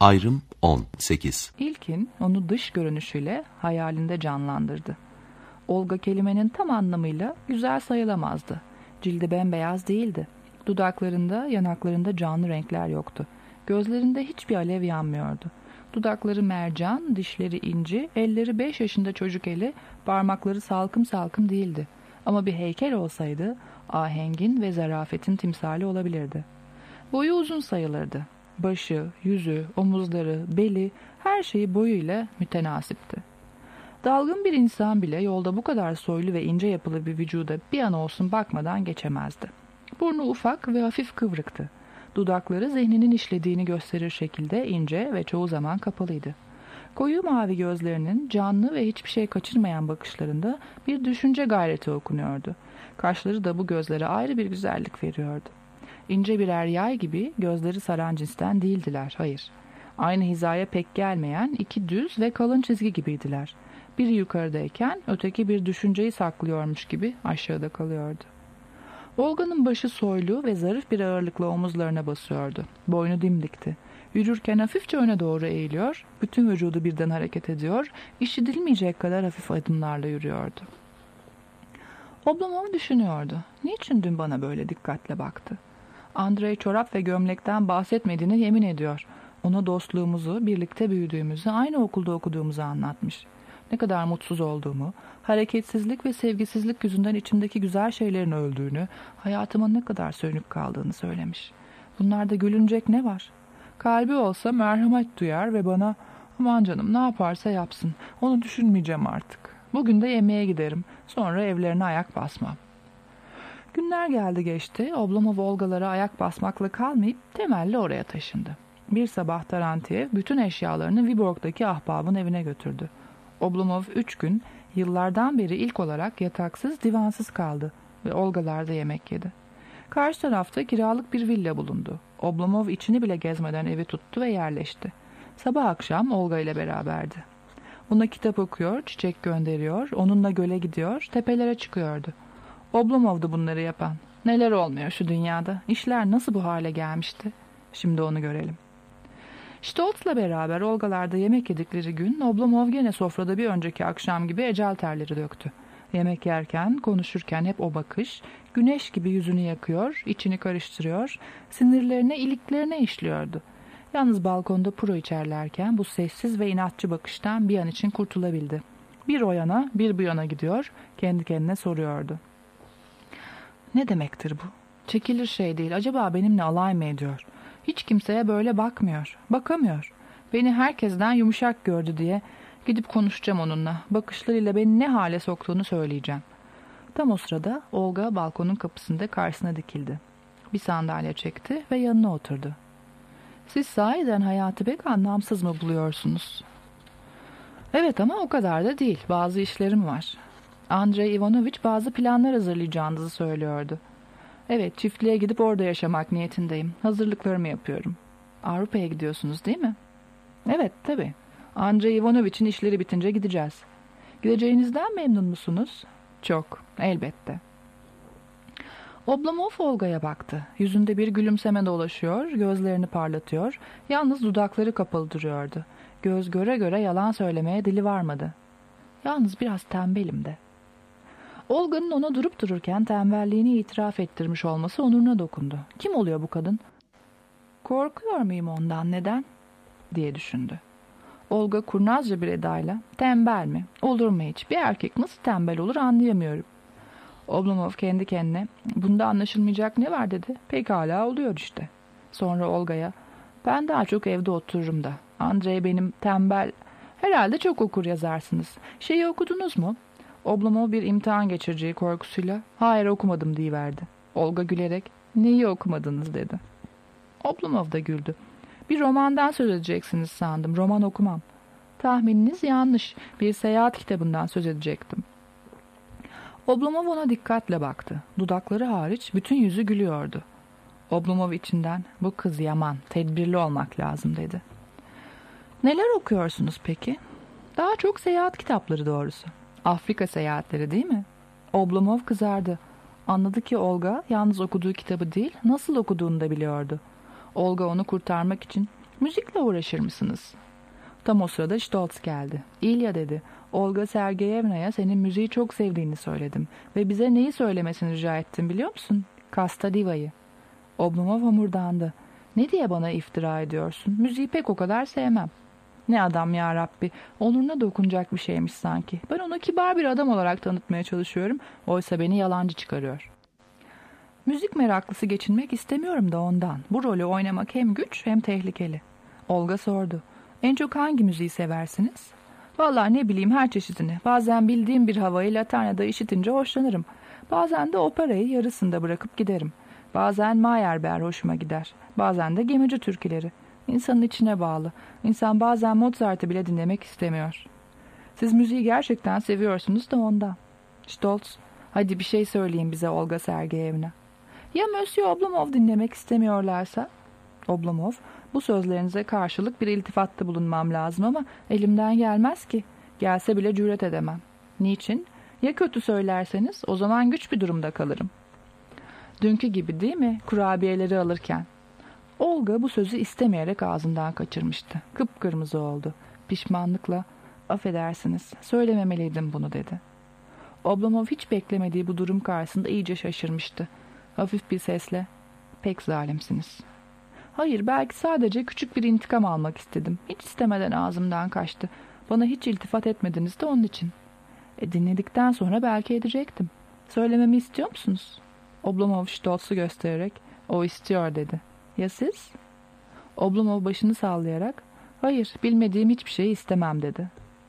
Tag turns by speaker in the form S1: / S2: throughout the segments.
S1: Ayrım 18.
S2: İlkin onu dış görünüşüyle hayalinde canlandırdı. Olga kelimenin tam anlamıyla güzel sayılamazdı. Cildi bembeyaz değildi. Dudaklarında, yanaklarında canlı renkler yoktu. Gözlerinde hiçbir alev yanmıyordu. Dudakları mercan, dişleri inci, elleri 5 yaşında çocuk eli, parmakları salkım salkım değildi. Ama bir heykel olsaydı ahengin ve zarafetin timsali olabilirdi. Boyu uzun sayılırdı. Başı, yüzü, omuzları, beli, her şeyi boyuyla mütenasipti. Dalgın bir insan bile yolda bu kadar soylu ve ince yapılı bir vücuda bir an olsun bakmadan geçemezdi. Burnu ufak ve hafif kıvrıktı. Dudakları zihninin işlediğini gösterir şekilde ince ve çoğu zaman kapalıydı. Koyu mavi gözlerinin canlı ve hiçbir şey kaçırmayan bakışlarında bir düşünce gayreti okunuyordu. Kaşları da bu gözlere ayrı bir güzellik veriyordu. İnce birer yay gibi gözleri saran cinsten değildiler, hayır. Aynı hizaya pek gelmeyen iki düz ve kalın çizgi gibiydiler. Biri yukarıdayken öteki bir düşünceyi saklıyormuş gibi aşağıda kalıyordu. Olga'nın başı soylu ve zarif bir ağırlıkla omuzlarına basıyordu. Boynu dimdikti. Yürürken hafifçe öne doğru eğiliyor, bütün vücudu birden hareket ediyor, işitilmeyecek kadar hafif adımlarla yürüyordu. Oblomov düşünüyordu. Niçin dün bana böyle dikkatle baktı? Andrei çorap ve gömlekten bahsetmediğine yemin ediyor. Ona dostluğumuzu, birlikte büyüdüğümüzü, aynı okulda okuduğumuzu anlatmış. Ne kadar mutsuz olduğumu, hareketsizlik ve sevgisizlik yüzünden içimdeki güzel şeylerin öldüğünü, hayatımın ne kadar sönük kaldığını söylemiş. Bunlarda gülünecek ne var? Kalbi olsa merhamet duyar ve bana, aman canım ne yaparsa yapsın, onu düşünmeyeceğim artık. Bugün de yemeğe giderim, sonra evlerine ayak basmam. Günler geldi geçti, Oblomov Olgalara ayak basmakla kalmayıp temelli oraya taşındı. Bir sabah Tarantiyev bütün eşyalarını Viborg'daki ahbabın evine götürdü. Oblomov 3 gün, yıllardan beri ilk olarak yataksız, divansız kaldı ve Olgalar'da yemek yedi. Karşı tarafta kiralık bir villa bulundu. Oblomov içini bile gezmeden evi tuttu ve yerleşti. Sabah akşam Olga ile beraberdi. Ona kitap okuyor, çiçek gönderiyor, onunla göle gidiyor, tepelere çıkıyordu. Oblomov'du bunları yapan. Neler olmuyor şu dünyada, işler nasıl bu hale gelmişti? Şimdi onu görelim. Stoltz'la beraber Olgalar'da yemek yedikleri gün Oblomov gene sofrada bir önceki akşam gibi ecel terleri döktü. Yemek yerken, konuşurken hep o bakış, güneş gibi yüzünü yakıyor, içini karıştırıyor, sinirlerine, iliklerine işliyordu. Yalnız balkonda puro içerlerken bu sessiz ve inatçı bakıştan bir an için kurtulabildi. Bir o yana, bir bu yana gidiyor, kendi kendine soruyordu. Ne demektir bu? Çekilir şey değil, acaba benimle alay mı ediyor? Hiç kimseye böyle bakmıyor, bakamıyor. Beni herkesten yumuşak gördü diye gidip konuşacağım onunla. Bakışlarıyla beni ne hale soktuğunu söyleyeceğim. Tam o sırada Olga balkonun kapısında karşısına dikildi. Bir sandalye çekti ve yanına oturdu. Siz sahiden hayatı pek anlamsız mı buluyorsunuz? Evet ama o kadar da değil. Bazı işlerim var. Andrei Ivanoviç bazı planlar hazırlayacağınızı söylüyordu. Evet, çiftliğe gidip orada yaşamak niyetindeyim. Hazırlıklarımı yapıyorum. Avrupa'ya gidiyorsunuz değil mi? Evet, tabii. Andrei Ivanoviç'in işleri bitince gideceğiz. Gideceğinizden memnun musunuz? Çok, elbette. Oblomov Olga'ya baktı. Yüzünde bir gülümseme dolaşıyor, gözlerini parlatıyor. Yalnız dudakları kapalı duruyordu. Göz göre göre yalan söylemeye dili varmadı. Yalnız biraz tembelim de. Olga'nın ona durup dururken tembelliğini itiraf ettirmiş olması onuruna dokundu. Kim oluyor bu kadın? Korkuyor muyum ondan, neden? diye düşündü. Olga kurnazca bir edayla, tembel mi? Olur mu hiç? Bir erkek nasıl tembel olur anlayamıyorum. Oblomov kendi kendine, bunda anlaşılmayacak ne var dedi. Pekala oluyor işte. Sonra Olga'ya, ben daha çok evde otururum da. Andrei benim tembel, herhalde çok okur yazarsınız. Şeyi okudunuz mu? Oblomov bir imtihan geçireceği korkusuyla, hayır okumadım diyiverdi. Olga gülerek, neyi okumadınız dedi. Oblomov da güldü. Bir romandan söz edeceksiniz sandım, roman okumam. Tahmininiz yanlış, bir seyahat kitabından söz edecektim. Oblomov ona dikkatle baktı. Dudakları hariç bütün yüzü gülüyordu. Oblomov içinden, bu kız yaman, tedbirli olmak lazım dedi. Neler okuyorsunuz peki? Daha çok seyahat kitapları doğrusu. Afrika seyahatleri değil mi? Oblomov kızardı. Anladı ki Olga yalnız okuduğu kitabı değil, nasıl okuduğunu da biliyordu. Olga onu kurtarmak için, Müzikle uğraşır mısınız? Tam o sırada Stoltz geldi. İlya dedi. Olga Sergeyevna'ya senin müziği çok sevdiğini söyledim. Ve bize neyi söylemesini rica ettim biliyor musun? Kasta Diva'yı. Oblomov homurdandı. Ne diye bana iftira ediyorsun? Müziği pek o kadar sevmem. Ne adam ya Rabbi. Onuruna dokunacak bir şeymiş sanki. Ben onu kibar bir adam olarak tanıtmaya çalışıyorum. Oysa beni yalancı çıkarıyor. Müzik meraklısı geçinmek istemiyorum da ondan. Bu rolü oynamak hem güç hem tehlikeli. Olga sordu. En çok hangi müziği seversiniz? Vallahi ne bileyim her çeşidini. Bazen bildiğim bir havayı Laterna'da işitince hoşlanırım. Bazen de operayı yarısında bırakıp giderim. Bazen Meyerbeer hoşuma gider. Bazen de gemici türküleri. İnsanın içine bağlı. İnsan bazen Mozart'ı bile dinlemek istemiyor. Siz müziği gerçekten seviyorsunuz da ondan. Stoltz, hadi bir şey söyleyin bize Olga Sergeyevna. Ya Monsieur Oblomov dinlemek istemiyorlarsa? Oblomov, bu sözlerinize karşılık bir iltifatta bulunmam lazım ama elimden gelmez ki. Gelse bile cüret edemem. Niçin? Ya kötü söylerseniz o zaman güç bir durumda kalırım. Dünkü gibi değil mi? Kurabiyeleri alırken. Olga bu sözü istemeyerek ağzından kaçırmıştı. Kıpkırmızı oldu. Pişmanlıkla, affedersiniz, söylememeliydim bunu dedi. Oblomov hiç beklemediği bu durum karşısında iyice şaşırmıştı. Hafif bir sesle, pek zalimsiniz. Hayır, belki sadece küçük bir intikam almak istedim. Hiç istemeden ağzımdan kaçtı. Bana hiç iltifat etmediniz de onun için. Dinledikten sonra belki edecektim. Söylememi istiyor musunuz? Oblomov Stoltz'u göstererek, o istiyor dedi. Ya siz? Oblomov başını sallayarak, hayır, bilmediğim hiçbir şeyi istemem dedi.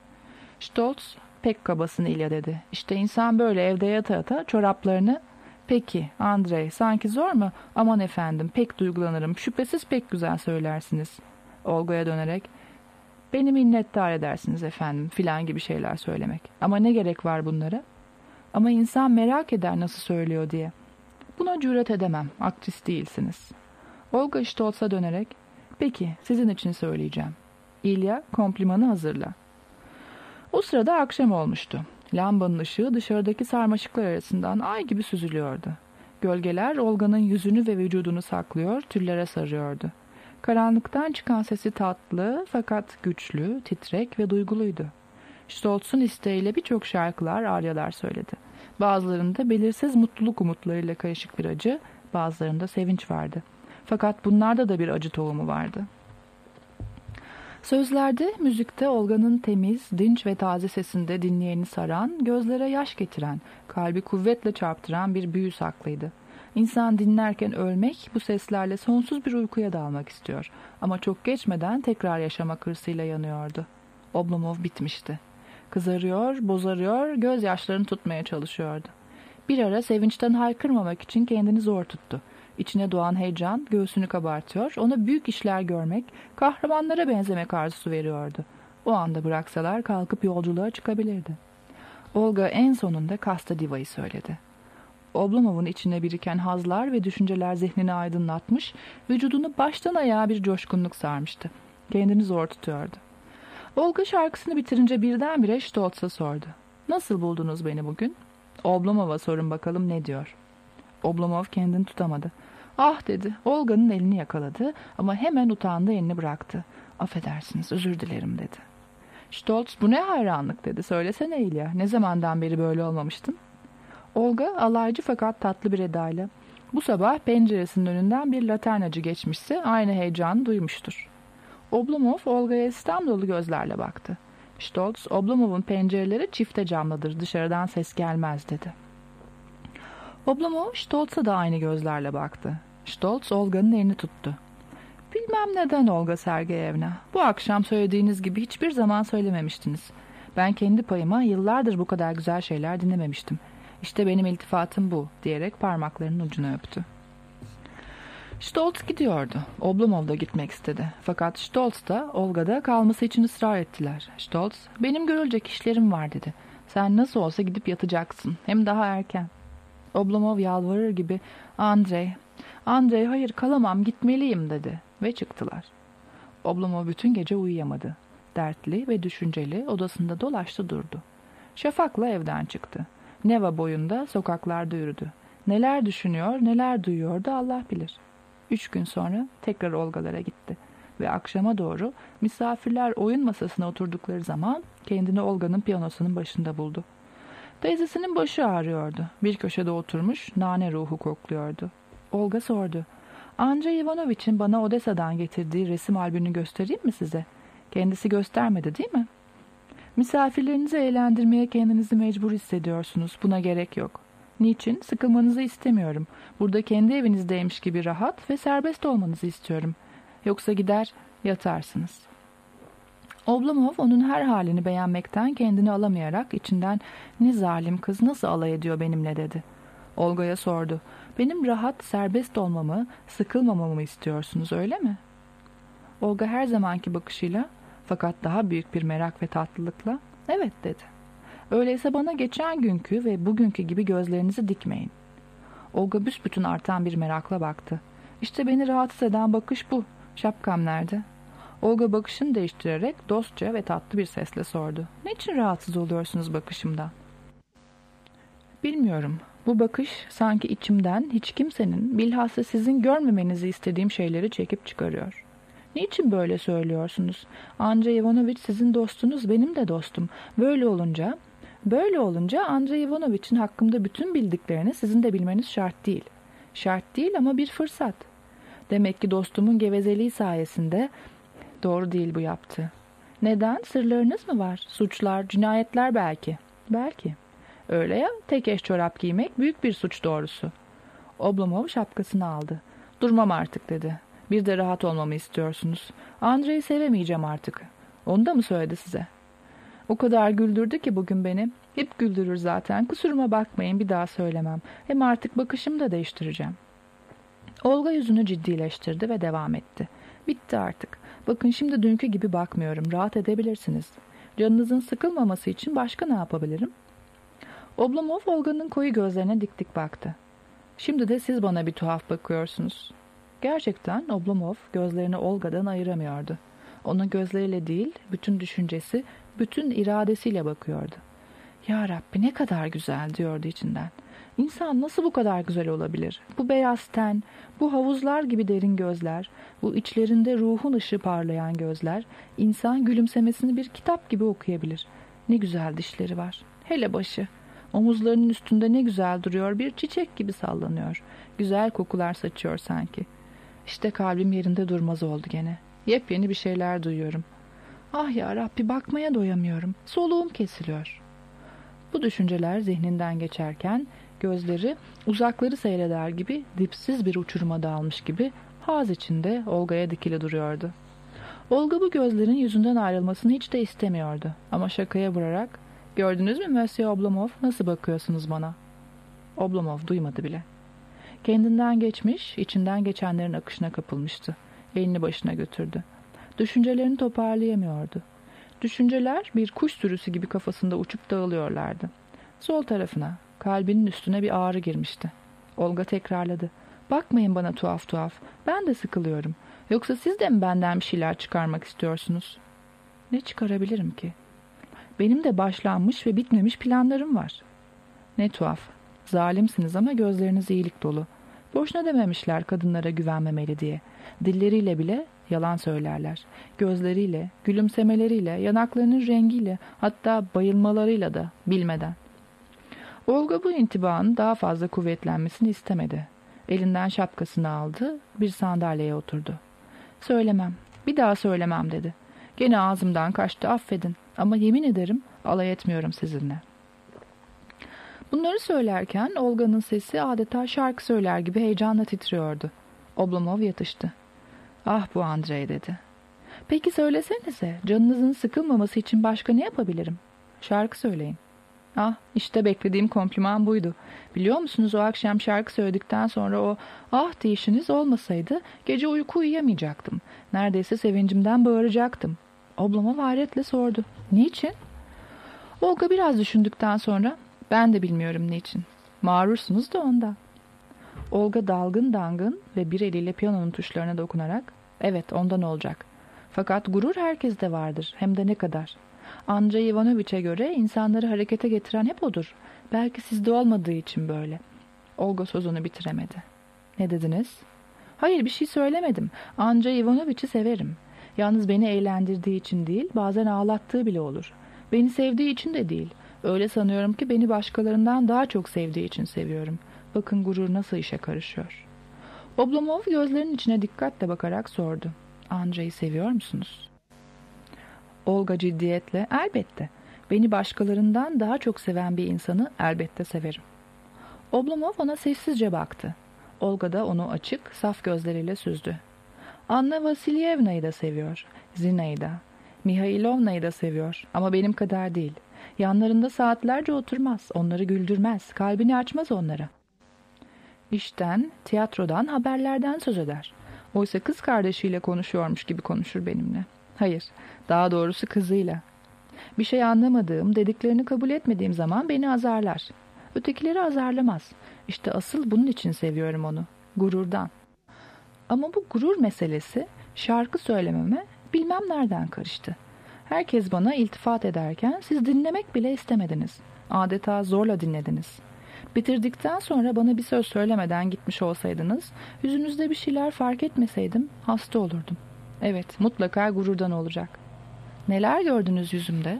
S2: Stoltz, pek kabasını İlya dedi. İşte insan böyle evde yata yata çoraplarını... Peki, Andrei, sanki zor mu? Aman efendim, pek duygulanırım. Şüphesiz pek güzel söylersiniz. Olga'ya dönerek, beni minnettar edersiniz efendim, filan gibi şeyler söylemek. Ama ne gerek var bunlara? Ama insan merak eder nasıl söylüyor diye. Buna cüret edemem, aktris değilsiniz. Olga Stoltz'a dönerek, peki, sizin için söyleyeceğim. İlya, komplimanı hazırla. O sırada akşam olmuştu. Lambanın ışığı dışarıdaki sarmaşıklar arasından ay gibi süzülüyordu. Gölgeler Olga'nın yüzünü ve vücudunu saklıyor, tüllere sarıyordu. Karanlıktan çıkan sesi tatlı fakat güçlü, titrek ve duyguluydu. Stoltz'un isteğiyle birçok şarkılar, aryalar söyledi. Bazılarında belirsiz mutluluk umutlarıyla karışık bir acı, bazılarında sevinç vardı. Fakat bunlarda da bir acı tohumu vardı. Sözlerde, müzikte Olga'nın temiz, dinç ve taze sesinde dinleyeni saran, gözlere yaş getiren, kalbi kuvvetle çarptıran bir büyü saklıydı. İnsan dinlerken ölmek, bu seslerle sonsuz bir uykuya dalmak istiyor. Ama çok geçmeden tekrar yaşamak hırsıyla yanıyordu. Oblomov bitmişti. Kızarıyor, bozarıyor, gözyaşlarını tutmaya çalışıyordu. Bir ara sevinçten haykırmamak için kendini zor tuttu. İçine doğan heyecan göğsünü kabartıyor, ona büyük işler görmek, kahramanlara benzemek arzusu veriyordu. O anda bıraksalar kalkıp yolculuğa çıkabilirdi. Olga en sonunda Kasta Diva'yı söyledi. Oblomov'un içine biriken hazlar ve düşünceler zihnini aydınlatmış, vücudunu baştan ayağa bir coşkunluk sarmıştı. Kendini zor tutuyordu. Olga şarkısını bitirince birdenbire Stoltz'a sordu. Nasıl buldunuz beni bugün? Oblomov'a sorun bakalım ne diyor. Oblomov kendini tutamadı. Ah dedi. Olga'nın elini yakaladı ama hemen utandı, elini bıraktı. Affedersiniz, özür dilerim dedi. Stoltz, bu ne hayranlık dedi. Söylesene İlya, ne zamandan beri böyle olmamıştın? Olga alaycı fakat tatlı bir edayla. Bu sabah penceresinin önünden bir laternacı geçmişse aynı heyecanı duymuştur. Oblomov Olga'ya istem dolu gözlerle baktı. Stoltz, Oblomov'un pencereleri çifte camlıdır, dışarıdan ses gelmez dedi. Oblomov Stoltz'a da aynı gözlerle baktı. Stoltz Olga'nın elini tuttu. Bilmem neden Olga Sergeyevna. Bu akşam söylediğiniz gibi hiçbir zaman söylememiştiniz. Ben kendi payıma yıllardır bu kadar güzel şeyler dinlememiştim. İşte benim iltifatım bu diyerek parmaklarının ucunu öptü. Stoltz gidiyordu. Oblomov da gitmek istedi. Fakat Stoltz da Olga'da kalması için ısrar ettiler. Stoltz, benim görülecek işlerim var dedi. Sen nasıl olsa gidip yatacaksın. Hem daha erken. Oblomov yalvarır gibi, Andrei hayır kalamam gitmeliyim dedi ve çıktılar. Oblomov bütün gece uyuyamadı. Dertli ve düşünceli odasında dolaştı durdu. Şafakla evden çıktı. Neva boyunda sokaklarda yürüdü. Neler düşünüyor, neler duyuyordu Allah bilir. 3 gün sonra tekrar Olgalara gitti. Ve akşama doğru misafirler oyun masasına oturdukları zaman kendini Olga'nın piyanosunun başında buldu. Teyzesinin başı ağrıyordu. Bir köşede oturmuş nane ruhu kokluyordu. Olga sordu. Andrei Ivanovich'in bana Odessa'dan getirdiği resim albümünü göstereyim mi size? Kendisi göstermedi değil mi? Misafirlerinizi eğlendirmeye kendinizi mecbur hissediyorsunuz. Buna gerek yok. Niçin? Sıkılmanızı istemiyorum. Burada kendi evinizdeymiş gibi rahat ve serbest olmanızı istiyorum. Yoksa gider yatarsınız. Oblomov onun her halini beğenmekten kendini alamayarak içinden ne zalim kız nasıl alay ediyor benimle dedi. Olga'ya sordu. Benim rahat, serbest olmamı, sıkılmamamı istiyorsunuz öyle mi? Olga her zamanki bakışıyla fakat daha büyük bir merak ve tatlılıkla evet dedi. Öyleyse bana geçen günkü ve bugünkü gibi gözlerinizi dikmeyin. Olga büsbütün artan bir merakla baktı. İşte beni rahatsız eden bakış bu. Şapkam nerede? Olga bakışını değiştirerek dostça ve tatlı bir sesle sordu. Niçin rahatsız oluyorsunuz bakışımdan? Bilmiyorum. Bu bakış sanki içimden hiç kimsenin, bilhassa sizin görmemenizi istediğim şeyleri çekip çıkarıyor. Niçin böyle söylüyorsunuz? Andrei Ivanovich sizin dostunuz, benim de dostum. Böyle olunca Andrei Ivanovich'in hakkımda bütün bildiklerini sizin de bilmeniz şart değil. Şart değil ama bir fırsat. Demek ki dostumun gevezeliği sayesinde doğru değil bu yaptığı. Neden? Sırlarınız mı var? Suçlar, cinayetler belki. Belki. Öyle ya, tek eş çorap giymek büyük bir suç doğrusu. Oblomov şapkasını aldı. Durmam artık dedi. Bir de rahat olmamı istiyorsunuz. Andrei'yi sevemeyeceğim artık. Onu da mı söyledi size? O kadar güldürdü ki bugün beni. Hep güldürür zaten. Kusuruma bakmayın, bir daha söylemem. Hem artık bakışımı da değiştireceğim. Olga yüzünü ciddileştirdi ve devam etti. Bitti artık. Bakın şimdi dünkü gibi bakmıyorum. Rahat edebilirsiniz. Canınızın sıkılmaması için başka ne yapabilirim? Oblomov Olga'nın koyu gözlerine dik dik baktı. Şimdi de siz bana bir tuhaf bakıyorsunuz. Gerçekten Oblomov gözlerini Olga'dan ayıramıyordu. Onun gözleriyle değil, bütün düşüncesi, bütün iradesiyle bakıyordu. Ya Rabbi ne kadar güzel diyordu içinden. İnsan nasıl bu kadar güzel olabilir? Bu beyaz ten, bu havuzlar gibi derin gözler, bu içlerinde ruhun ışığı parlayan gözler, insan gülümsemesini bir kitap gibi okuyabilir. Ne güzel dişleri var. Hele başı. Omuzlarının üstünde ne güzel duruyor, bir çiçek gibi sallanıyor. Güzel kokular saçıyor sanki. İşte kalbim yerinde durmaz oldu gene. Yepyeni bir şeyler duyuyorum. Ah ya Rabbi bakmaya doyamıyorum. Soluğum kesiliyor. Bu düşünceler zihninden geçerken gözleri uzakları seyreder gibi dipsiz bir uçuruma dalmış gibi haz içinde Olga'ya dikili duruyordu. Olga bu gözlerin yüzünden ayrılmasını hiç de istemiyordu. Ama şakaya vurarak "Gördünüz mü Monsieur Oblomov, nasıl bakıyorsunuz bana?" Oblomov duymadı bile. Kendinden geçmiş, içinden geçenlerin akışına kapılmıştı. Elini başına götürdü. Düşüncelerini toparlayamıyordu. Düşünceler bir kuş sürüsü gibi kafasında uçup dağılıyorlardı. Sol tarafına, kalbinin üstüne bir ağrı girmişti. Olga tekrarladı. Bakmayın bana tuhaf tuhaf. Ben de sıkılıyorum. Yoksa siz de mi benden bir şeyler çıkarmak istiyorsunuz? Ne çıkarabilirim ki? Benim de başlanmış ve bitmemiş planlarım var. Ne tuhaf. Zalimsiniz ama gözleriniz iyilik dolu. Boşuna dememişler kadınlara güvenmemeli diye. Dilleriyle bile yalan söylerler. Gözleriyle, gülümsemeleriyle, yanaklarının rengiyle, hatta bayılmalarıyla da bilmeden. Olga bu intibağın daha fazla kuvvetlenmesini istemedi. Elinden şapkasını aldı, bir sandalyeye oturdu. Söylemem, bir daha söylemem dedi. Gene ağzımdan kaçtı, affedin ama yemin ederim alay etmiyorum sizinle. Bunları söylerken Olga'nın sesi adeta şarkı söyler gibi heyecanla titriyordu. Oblomov yatıştı. Ah bu Andrei dedi. Peki söylesenize, canınızın sıkılmaması için başka ne yapabilirim? Şarkı söyleyin. Ah işte beklediğim kompliman buydu. Biliyor musunuz o akşam şarkı söyledikten sonra o ah deyişiniz olmasaydı gece uyku uyuyamayacaktım. Neredeyse sevincimden bağıracaktım. Oblomov hayretle sordu. Niçin? Olga biraz düşündükten sonra ben de bilmiyorum niçin. Mağrursunuz da ondan. Olga dalgın dangın ve bir eliyle piyanonun tuşlarına dokunarak evet ondan olacak. Fakat gurur herkeste vardır hem de ne kadar. Andrei Ivanovich'e göre insanları harekete getiren hep odur. Belki sizde olmadığı için böyle. Olga sözünü bitiremedi. Ne dediniz? Hayır, bir şey söylemedim. Andrei Ivanoviç'i severim. Yalnız beni eğlendirdiği için değil, bazen ağlattığı bile olur. Beni sevdiği için de değil. Öyle sanıyorum ki beni başkalarından daha çok sevdiği için seviyorum. Bakın gurur nasıl işe karışıyor. Oblomov gözlerinin içine dikkatle bakarak sordu. Andrei'yi seviyor musunuz? Olga ciddiyetle, elbette. Beni başkalarından daha çok seven bir insanı elbette severim. Oblomov ona sessizce baktı. Olga da onu açık, saf gözleriyle süzdü. Anna Vasilyevna'yı da seviyor, Zina'yı da, Mihailovna'yı da seviyor ama benim kadar değil. Yanlarında saatlerce oturmaz, onları güldürmez, kalbini açmaz onlara. İşten, tiyatrodan, haberlerden söz eder. Oysa kız kardeşiyle konuşuyormuş gibi konuşur benimle. Hayır, daha doğrusu kızıyla. Bir şey anlamadığım, dediklerini kabul etmediğim zaman beni azarlar. Ötekileri azarlamaz. İşte asıl bunun için seviyorum onu. Gururdan. Ama bu gurur meselesi şarkı söylememe bilmem nereden karıştı. Herkes bana iltifat ederken siz dinlemek bile istemediniz. Adeta zorla dinlediniz. Bitirdikten sonra bana bir söz söylemeden gitmiş olsaydınız, yüzünüzde bir şeyler fark etmeseydim hasta olurdum. Evet, mutlaka gururdan olacak. Neler gördünüz yüzümde?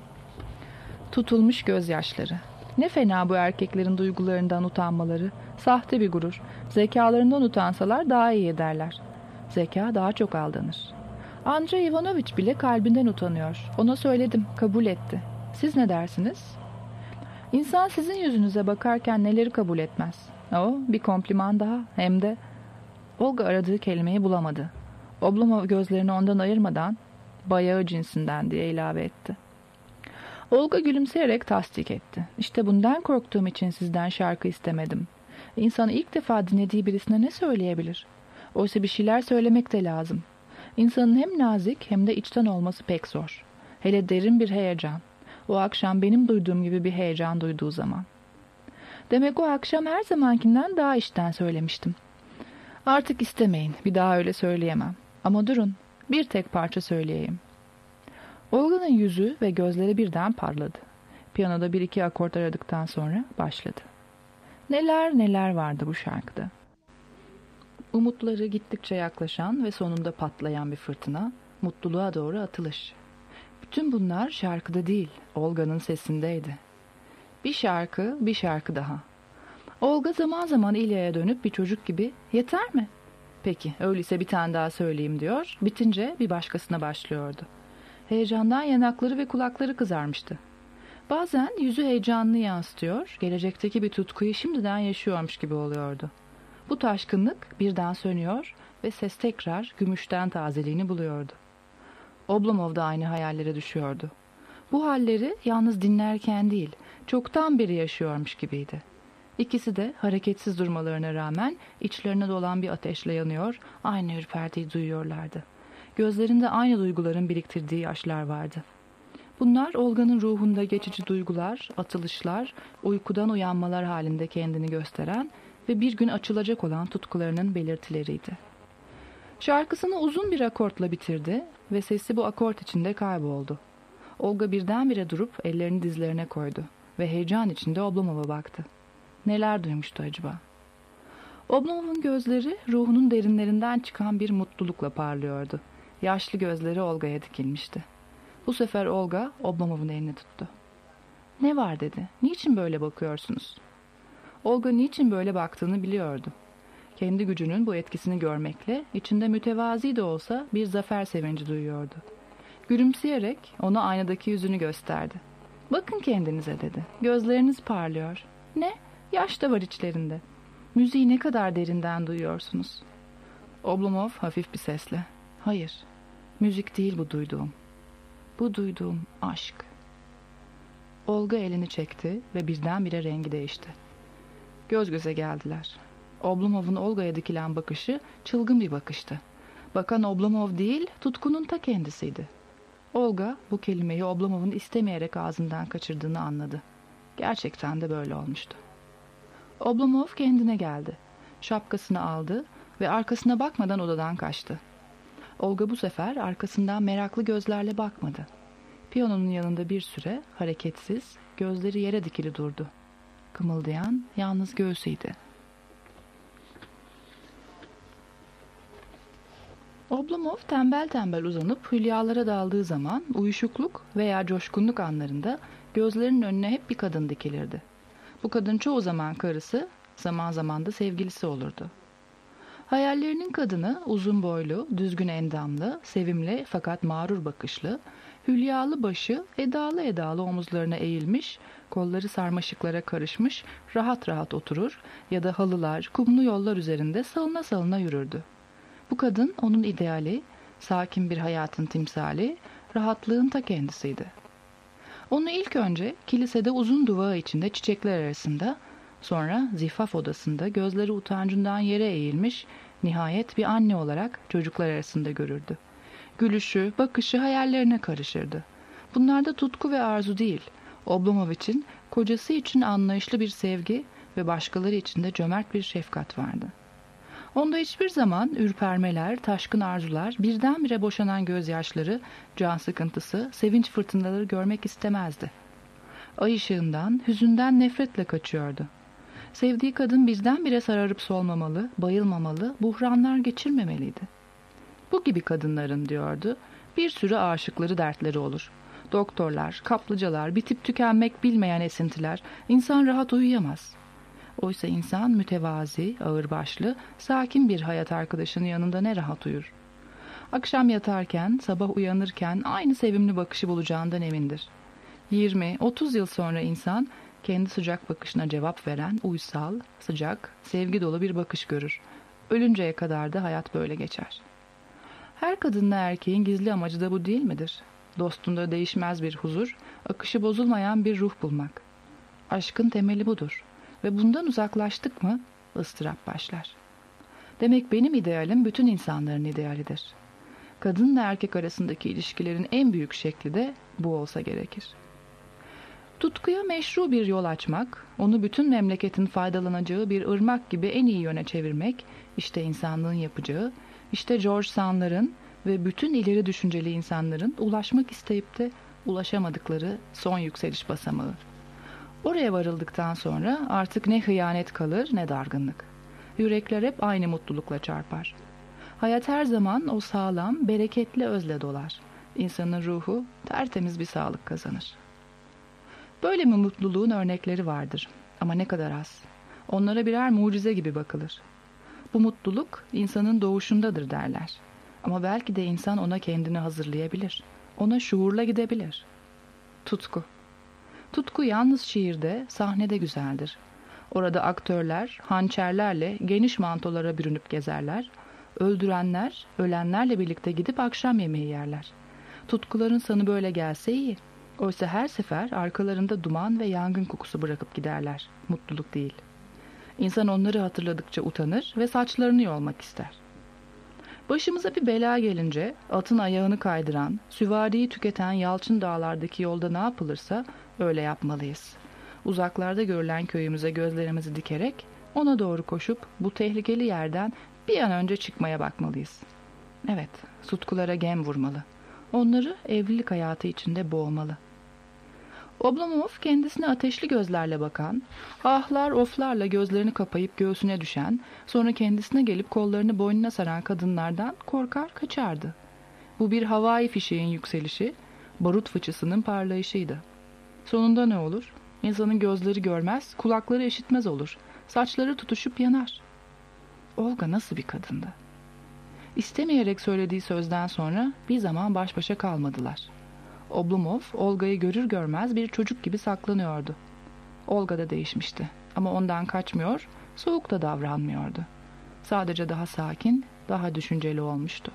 S2: Tutulmuş gözyaşları. Ne fena bu erkeklerin duygularından utanmaları. Sahte bir gurur. Zekalarından utansalar daha iyi ederler. Zeka daha çok aldanır. Andrei Ivanoviç bile kalbinden utanıyor. Ona söyledim, kabul etti. Siz ne dersiniz? İnsan sizin yüzünüze bakarken neleri kabul etmez? O, bir kompliman daha, hem de... Olga aradığı kelimeyi bulamadı. Oblomov gözlerini ondan ayırmadan, bayağı cinsinden diye ilave etti. Olga gülümseyerek tasdik etti. İşte bundan korktuğum için sizden şarkı istemedim. İnsanı ilk defa dinlediği birisine ne söyleyebilir? Oysa bir şeyler söylemek de lazım. İnsanın hem nazik hem de içten olması pek zor. Hele derin bir heyecan. O akşam benim duyduğum gibi bir heyecan duyduğu zaman. Demek o akşam her zamankinden daha içten söylemiştim. Artık istemeyin, bir daha öyle söyleyemem. Ama durun, bir tek parça söyleyeyim. Olga'nın yüzü ve gözleri birden parladı. Piyanoda bir iki akort aradıktan sonra başladı. Neler neler vardı bu şarkıda. Umutları gittikçe yaklaşan ve sonunda patlayan bir fırtına, mutluluğa doğru atılış. Bütün bunlar şarkıda değil, Olga'nın sesindeydi. Bir şarkı, bir şarkı daha. Olga zaman zaman İlya'ya dönüp bir çocuk gibi, yeter mi? Peki, öyleyse bir tane daha söyleyeyim diyor, bitince bir başkasına başlıyordu. Heyecandan yanakları ve kulakları kızarmıştı. Bazen yüzü heyecanını yansıtıyor, gelecekteki bir tutkuyu şimdiden yaşıyormuş gibi oluyordu. Bu taşkınlık birden sönüyor ve ses tekrar gümüşten tazeliğini buluyordu. Oblomov da aynı hayallere düşüyordu. Bu halleri yalnız dinlerken değil, çoktan beri yaşıyormuş gibiydi. İkisi de hareketsiz durmalarına rağmen içlerine dolan bir ateşle yanıyor, aynı ürpertiyi duyuyorlardı. Gözlerinde aynı duyguların biriktirdiği yaşlar vardı. Bunlar Olga'nın ruhunda geçici duygular, atılışlar, uykudan uyanmalar halinde kendini gösteren ve bir gün açılacak olan tutkularının belirtileriydi. Şarkısını uzun bir akortla bitirdi ve sesi bu akort içinde kayboldu. Olga birdenbire durup ellerini dizlerine koydu ve heyecan içinde Oblomov'a baktı. Neler duymuştu acaba? Oblomov'un gözleri ruhunun derinlerinden çıkan bir mutlulukla parlıyordu. Yaşlı gözleri Olga'ya dikilmişti. Bu sefer Olga Oblomov'un elini tuttu. Ne var dedi. Niçin böyle bakıyorsunuz? Olga niçin böyle baktığını biliyordu. Kendi gücünün bu etkisini görmekle içinde mütevazi de olsa bir zafer sevinci duyuyordu. Gülümseyerek ona aynadaki yüzünü gösterdi. Bakın kendinize dedi. Gözleriniz parlıyor. Ne? Yaş da var içlerinde. Müziği ne kadar derinden duyuyorsunuz. Oblomov hafif bir sesle. Hayır, müzik değil bu duyduğum. Bu duyduğum aşk. Olga elini çekti ve birdenbire rengi değişti. Göz göze geldiler. Oblomov'un Olga'ya dikilen bakışı çılgın bir bakıştı. Bakan Oblomov değil, tutkunun ta kendisiydi. Olga bu kelimeyi Oblomov'un istemeyerek ağzından kaçırdığını anladı. Gerçekten de böyle olmuştu. Oblomov kendine geldi. Şapkasını aldı ve arkasına bakmadan odadan kaçtı. Olga bu sefer arkasından meraklı gözlerle bakmadı. Piyanonun yanında bir süre hareketsiz, gözleri yere dikili durdu. Kımıldayan yalnız göğsüydü. Oblomov tembel tembel uzanıp hülyalara daldığı zaman uyuşukluk veya coşkunluk anlarında gözlerinin önüne hep bir kadın dikilirdi. Bu kadın çoğu zaman karısı, zaman zaman da sevgilisi olurdu. Hayallerinin kadını uzun boylu, düzgün endamlı, sevimli fakat mağrur bakışlı, hülyalı başı edalı edalı omuzlarına eğilmiş, kolları sarmaşıklara karışmış, rahat rahat oturur ya da halılar, kumlu yollar üzerinde salına salına yürürdü. Bu kadın onun ideali, sakin bir hayatın timsali, rahatlığın ta kendisiydi. Onu ilk önce kilisede uzun duvağı içinde çiçekler arasında, sonra zifaf odasında gözleri utancından yere eğilmiş, nihayet bir anne olarak çocuklar arasında görürdü. Gülüşü, bakışı hayallerine karışırdı. Bunlarda tutku ve arzu değil, Oblomov için, kocası için anlayışlı bir sevgi ve başkaları için de cömert bir şefkat vardı. Onda hiçbir zaman ürpermeler, taşkın arzular, birdenbire boşanan gözyaşları, can sıkıntısı, sevinç fırtınaları görmek istemezdi. Ay ışığından, hüzünden nefretle kaçıyordu. Sevdiği kadın birdenbire sararıp solmamalı, bayılmamalı, buhranlar geçirmemeliydi. Bu gibi kadınların, diyordu, bir sürü aşıkları dertleri olur. Doktorlar, kaplıcalar, bitip tükenmek bilmeyen esintiler, insan rahat uyuyamaz. Oysa insan mütevazi, ağırbaşlı, sakin bir hayat arkadaşının yanında ne rahat uyur. Akşam yatarken, sabah uyanırken aynı sevimli bakışı bulacağından emindir. 20-30 yıl sonra insan, kendi sıcak bakışına cevap veren, uysal, sıcak, sevgi dolu bir bakış görür. Ölünceye kadar da hayat böyle geçer. Her kadınla erkeğin gizli amacı da bu değil midir? Dostunda değişmez bir huzur, akışı bozulmayan bir ruh bulmak. Aşkın temeli budur. Ve bundan uzaklaştık mı ıstırap başlar. Demek benim idealim bütün insanların idealidir. Kadınla erkek arasındaki ilişkilerin en büyük şekli de bu olsa gerekir. Tutkuya meşru bir yol açmak, onu bütün memleketin faydalanacağı bir ırmak gibi en iyi yöne çevirmek, işte insanlığın yapacağı, işte George Sand'ların ve bütün ileri düşünceli insanların ulaşmak isteyip de ulaşamadıkları son yükseliş basamağı. Oraya varıldıktan sonra artık ne hıyanet kalır ne dargınlık. Yürekler hep aynı mutlulukla çarpar. Hayat her zaman o sağlam, bereketli özle dolar. İnsanın ruhu tertemiz bir sağlık kazanır. Böyle bir mutluluğun örnekleri vardır. Ama ne kadar az. Onlara birer mucize gibi bakılır. Bu mutluluk insanın doğuşundadır derler. Ama belki de insan ona kendini hazırlayabilir. Ona şuurla gidebilir. Tutku. Tutku yalnız şiirde, sahnede güzeldir. Orada aktörler, hançerlerle geniş mantolara bürünüp gezerler. Öldürenler, ölenlerle birlikte gidip akşam yemeği yerler. Tutkuların sanı böyle gelse iyi. Oysa her sefer arkalarında duman ve yangın kokusu bırakıp giderler. Mutluluk değil. İnsan onları hatırladıkça utanır ve saçlarını yolmak ister. Başımıza bir bela gelince atın ayağını kaydıran, süvariyi tüketen yalçın dağlardaki yolda ne yapılırsa öyle yapmalıyız. Uzaklarda görülen köyümüze gözlerimizi dikerek ona doğru koşup bu tehlikeli yerden bir an önce çıkmaya bakmalıyız. Evet, tutkulara gem vurmalı. Onları evlilik hayatı içinde boğmalı. Oblomov kendisine ateşli gözlerle bakan, ahlar oflarla gözlerini kapayıp göğsüne düşen, sonra kendisine gelip kollarını boynuna saran kadınlardan korkar kaçardı. Bu bir havai fişeğin yükselişi, barut fıçısının parlayışıydı. Sonunda ne olur? İnsanın gözleri görmez, kulakları işitmez olur. Saçları tutuşup yanar. Olga nasıl bir kadındı? İstemeyerek söylediği sözden sonra bir zaman baş başa kalmadılar. Oblomov, Olga'yı görür görmez bir çocuk gibi saklanıyordu. Olga da değişmişti ama ondan kaçmıyor, soğuk da davranmıyordu. Sadece daha sakin, daha düşünceli olmuştu.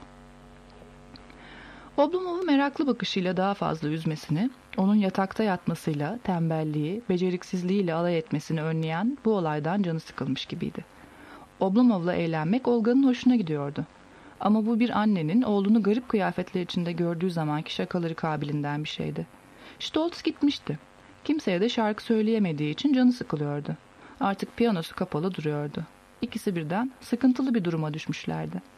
S2: Oblomov'u meraklı bakışıyla daha fazla üzmesini, onun yatakta yatmasıyla, tembelliği, beceriksizliğiyle alay etmesini önleyen bu olaydan canı sıkılmış gibiydi. Oblomov'la eğlenmek Olga'nın hoşuna gidiyordu. Ama bu bir annenin oğlunu garip kıyafetler içinde gördüğü zamanki şakaları kabilinden bir şeydi. Stoltz gitmişti. Kimseye de şarkı söyleyemediği için canı sıkılıyordu. Artık piyanosu kapalı duruyordu. İkisi birden sıkıntılı bir duruma düşmüşlerdi.